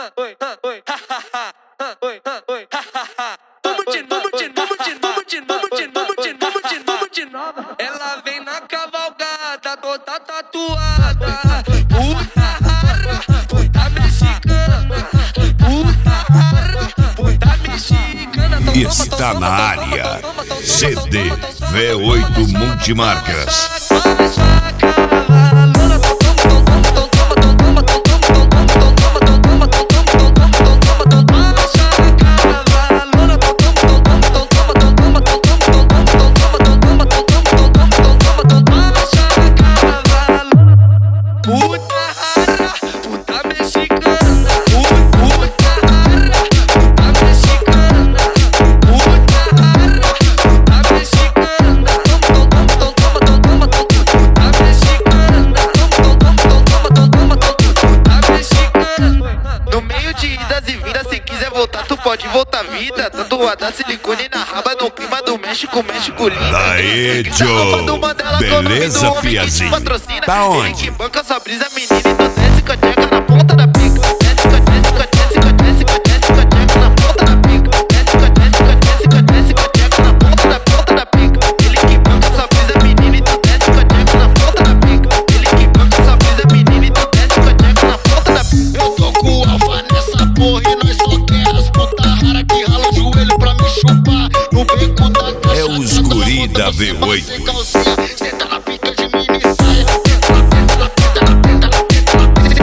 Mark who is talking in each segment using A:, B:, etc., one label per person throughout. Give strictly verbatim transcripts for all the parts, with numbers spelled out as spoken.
A: oi, oi, oi, oi, vamos de novo, de novo, de novo, de novo, de novo, de novo, de novo, de novo. Ela vem na cavalgada, toda tatuada. Puta rara, puta mexicana. Puta rara, puta mexicana.
B: Está na área C D V oito Multimarcas.
C: Tu pode voltar vida, tatuada silicone na raba no clima do México, México lindo.
B: Daí, Joe, beleza, piazinho? Tá onde?
C: Banca sua brisa, menina, e tu desce com a tcheca na ponta da pica. Desce com a desce com a desce com a desce com a desce com a tcheca na ponta da pica. Desce com a desce com a desce com a desce com a tcheca na ponta da ponta da pica. Ele que banca sua brisa, menina, e tu desce com a tcheca na ponta da pica. Ele que banca sua brisa, menina, e tu desce com a tcheca na ponta da pica.
D: Eu tô com o alfa nessa porra e nós só quer as puta rara que rala o joelho pra me chupar. No beco da caixa,
B: é os guri da V oito.
D: Senta na pica de mini saia. Tenta na tenta na tenta na tenta na tenta na tenta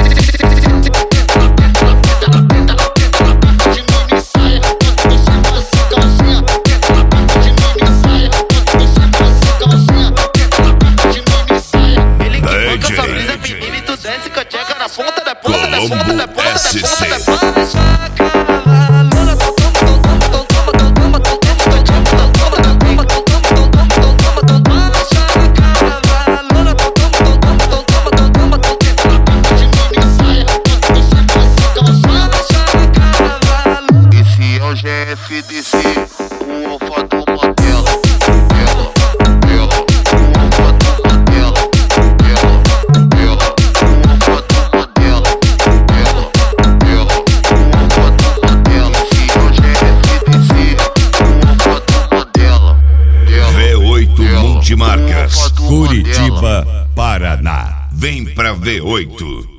D: na tenta na pica de mini saia. Quando você passa calcinha, tenta na pica de mini saia. Quando você passa calcinha, tenta na pica de mini saia.
C: Ele que banca sua brisa, menina, e tu desce com a tcheca na ponta da ponta da ponta da ponta da ponta da ponta.
D: G F D C, o alfa do Mandela. Ela, ela, o alfa do Mandela. Ela, ela, o alfa do Mandela. Ela, ela, o alfa do Mandela. Esse é o G F D C, o alfa do Mandela.
B: V oito Multimarcas, Curitiba, Paraná. Vem pra V oito.